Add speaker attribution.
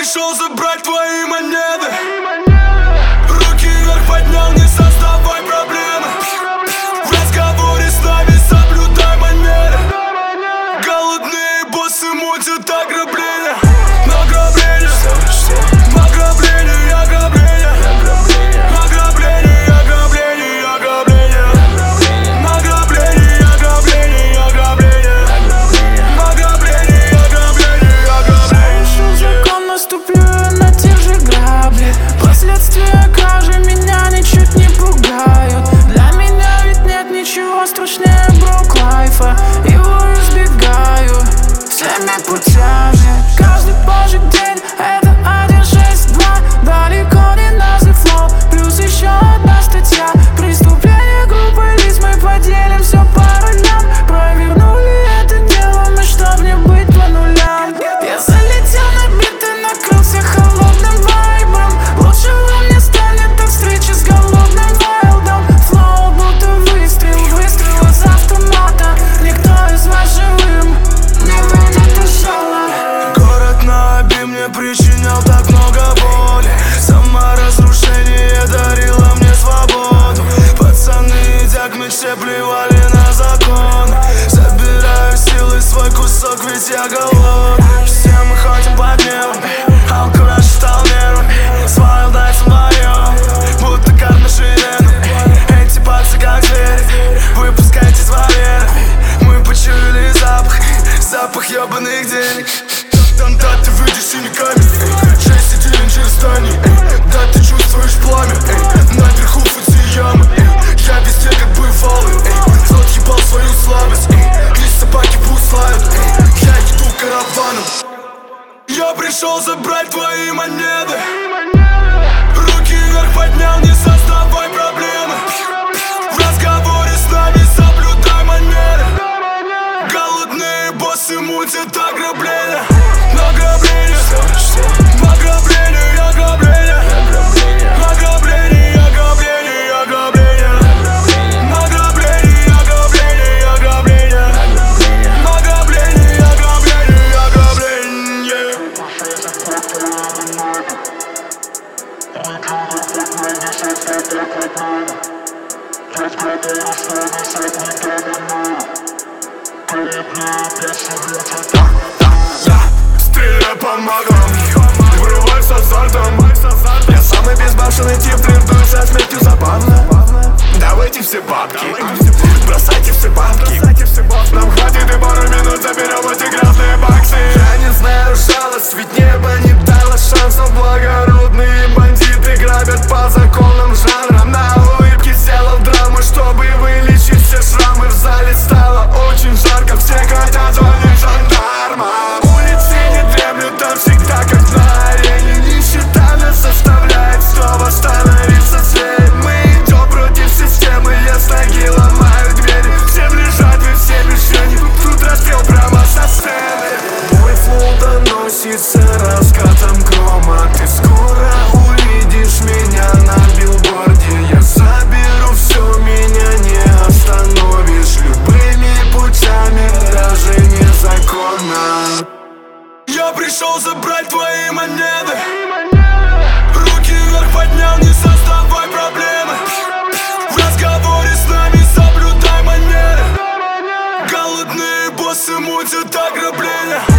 Speaker 1: пришел забрать твои монеты. Руки вверх поднял, не создавай проблемы. В разговоре с нами соблюдай манеры. Голодные боссы мутят ограбление. Ограбление, ограбление, ограбление. Ограбление, ограбление, ограбление. Ограбление, ограбление, ограбление. Ограбление, ограбление, ограбление.
Speaker 2: Закон, наступлю на те же грабли. Последствия кражи меня ничуть не пугают. Для меня ведь нет ничего страшнее брок-лайфа. Его избегаю всеми путями. Каждый божий день это 162. Далеко не назыв флоу, плюс еще одна статья. Преступление группы лиц, мы поделим все по ролям. Провернули это дело мы, чтоб не быть по нулям. Я залетел на бит и накрылся холодным вайбом. Лучшего мне станет от встречи с голодным вайлдом. Флоу будто выстрел, выстрел из автомата. Никто из вас живым не выйдет из шала.
Speaker 1: Город на Оби мне причинял так много боли. Саморазрушение дарило мне свободу. Пацаны, идя к мечте, плевали на закон. Забираю силы свой кусок, ведь я голодный. Все мы ходим под небом, алкоголь стал нервом. С вайлдайсом вдвоем, будто как на ширену. Эти пацы как звери, выпускайтесь во вены. Мы почуяли запах, запах ебаных денег. Да, ты выйдешь синяками, 6,1 через здание. Да, ты чувствуешь пламя, наверху фудзиямы. Я везде как бывалый, рот ебал свою слабость. Здесь собаки буслают, я иду караваном. Я пришел забрать твои монеты. Руки вверх поднял, не создавай проблемы. В разговоре с нами соблюдай манеры. Голодные боссы мутят ограбление. Ограбление, ограбление, ограбление. Ограбление, ограбление, ограбление. Ограбление, ограбление, ограбление. Ограбление, ограбление, ограбление. Стреляй по магам, вырывай с азартом. Я самый безбашенный тип, флиртую со смертью забавно. Давайте все бабки, бросайте все бабки. Нам хватит и пару минут, заберем эти грязные баксы. Я не знаю жалость, ведь небо не дало шансов. Благородные бандиты грабят по законам жанра. На улыбке села в драму, чтобы вылечить все шрамы. В зале стало очень жарко, все хотят звонить жандармам. Улицы не дремлют, там всегда как на арене. Нищета нас заставляет снова становиться цель. Мы идем против системы, я с ноги ломаю двери. Всем лежать, вы все мишени, тут расстрел прямо со сцены. Мой флоу доносится раскатом грома. Ты скоро увидишь меня на билборде. Я заберу все, меня не остановишь. Любыми путями, даже незаконно. Я пришел забрать твои монеты. Руки вверх поднял, не создавай проблемы. В разговоре с нами соблюдай манеры. Голодные боссы мутят ограбление.